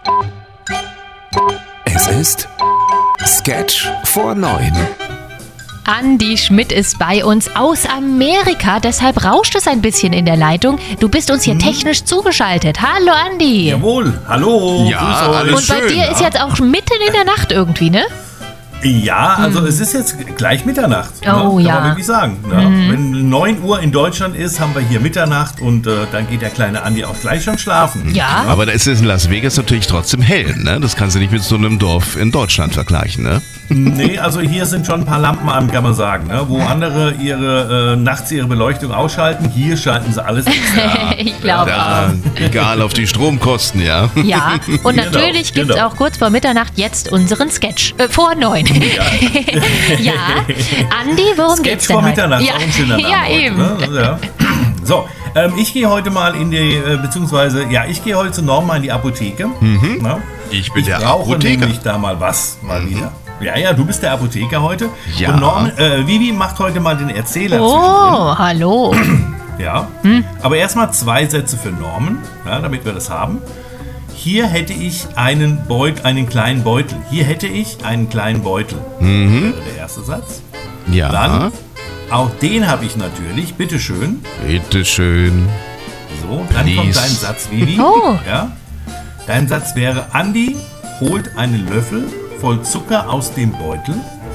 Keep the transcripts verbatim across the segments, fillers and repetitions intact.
Es ist Sketch vor neun. Andi Schmidt ist bei uns aus Amerika, deshalb rauscht es ein bisschen in der Leitung. Du bist uns hier hm. technisch zugeschaltet. Hallo Andi. Jawohl, hallo. Ja, alles Und bei schön, dir ja. ist jetzt auch mitten in der Nacht irgendwie, ne? Ja, also hm. es ist jetzt gleich Mitternacht. Oh ne? ja. Kann man wirklich sagen. Ne? Mhm. Wenn neun Uhr in Deutschland ist, haben wir hier Mitternacht und äh, dann geht der kleine Andi auch gleich schon schlafen. Ja. Aber da ist es in Las Vegas natürlich trotzdem hell, ne? Das kannst du nicht mit so einem Dorf in Deutschland vergleichen, ne? Nee, also hier sind schon ein paar Lampen an, kann man sagen. Ne? Wo andere ihre äh, nachts ihre Beleuchtung ausschalten, hier schalten sie alles extra. Ich glaube Ja, egal auf die Stromkosten, ja. Ja, und Genau, natürlich gibt es genau. auch kurz vor Mitternacht jetzt unseren Sketch. Äh, vor neun. Ja, Ja, Andi, worum Sketch geht's denn vor heute? Mitternacht, Ja, auch ein schöner Name ja heute, eben. Ne? Ja. So, ähm, ich gehe heute mal in die, äh, beziehungsweise, ja, ich gehe heute zu Norma in die Apotheke. Mhm. Ne? Ich bin Ich der brauche Apotheker. nämlich da mal was, mal wieder. Ja, ja, du bist der Apotheker heute. Ja. Und Norm, äh, Vivi macht heute mal den Erzähler Oh, hallo. zwischendrin. Ja. Aber erstmal zwei Sätze für Norman, ja, damit wir das haben. Hier hätte ich einen, Beut, einen kleinen Beutel. Hier hätte ich einen kleinen Beutel. Mhm. Wäre der erste Satz. Ja, Dann, auch den habe ich natürlich. Bitteschön. bitteschön. So, dann Please. kommt dein Satz, Vivi. Oh. Ja. Dein Satz wäre, Andi holt einen Löffel voll Zucker aus dem Beutel,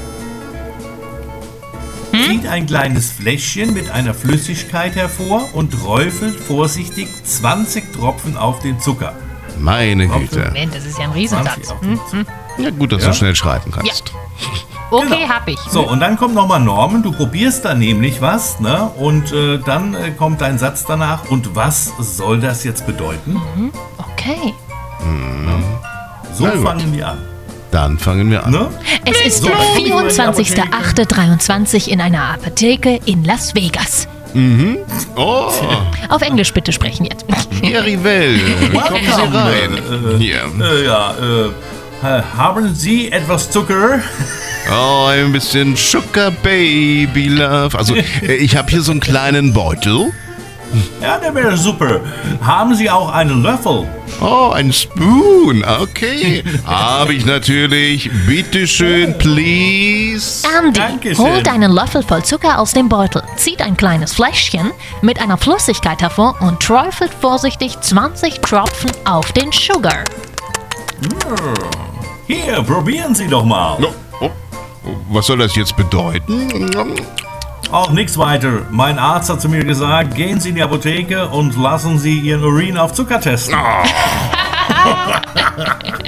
zieht ein kleines Fläschchen mit einer Flüssigkeit hervor und träufelt vorsichtig zwanzig Tropfen auf den Zucker. Meine Güte. Moment, das ist ja ein Riesensatz. zwanzig auf Hm? den Zucker. Ja, gut, dass Ja. du schnell schreiben kannst. Okay, Genau. hab ich. So, und dann kommt nochmal Norman, du probierst da nämlich was, ne? Und äh, dann äh, kommt dein Satz danach. Und was soll das jetzt bedeuten? Okay. So Na gut. fangen wir an. Dann fangen wir an. Ne? Es ist So, der dann gucken wir mal in die vierundzwanzigster Apotheke. achter dreiundzwanzig in einer Apotheke in Las Vegas. Oh, Auf Englisch bitte sprechen jetzt. Very well. Kommen Sie rein. Äh, Hier. Äh, ja, äh, äh, haben Sie etwas Zucker? Oh, ein bisschen Sugar Baby Love. Also, äh, ich habe hier so einen kleinen Beutel. Ja, der wäre super. Haben Sie auch einen Löffel? Oh, ein Spoon. Okay. Habe ich natürlich. Bitteschön, please. Andy, Dankeschön. holt einen Löffel voll Zucker aus dem Beutel, zieht ein kleines Fläschchen mit einer Flüssigkeit hervor und träufelt vorsichtig zwanzig Tropfen auf den Sugar. Hier, probieren Sie doch mal. Oh, oh, was soll das jetzt bedeuten? Auch nichts weiter. Mein Arzt hat zu mir gesagt, gehen Sie in die Apotheke und lassen Sie Ihren Urin auf Zucker testen.